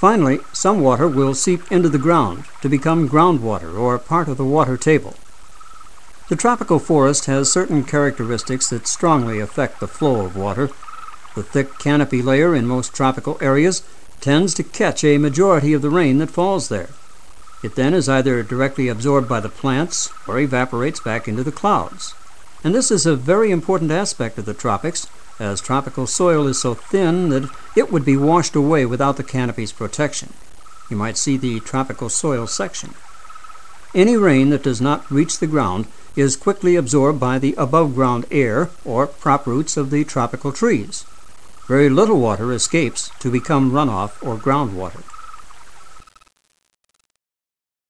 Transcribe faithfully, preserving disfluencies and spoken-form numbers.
Finally, some water will seep into the ground to become groundwater or part of the water table. The tropical forest has certain characteristics that strongly affect the flow of water. The thick canopy layer in most tropical areas tends to catch a majority of the rain that falls there. It then is either directly absorbed by the plants or evaporates back into the clouds. And this is a very important aspect of the tropics, as tropical soil is so thin that it would be washed away without the canopy's protection. You might see the tropical soil section. Any rain that does not reach the ground is quickly absorbed by the above-ground air or prop roots of the tropical trees. Very little water escapes to become runoff or groundwater.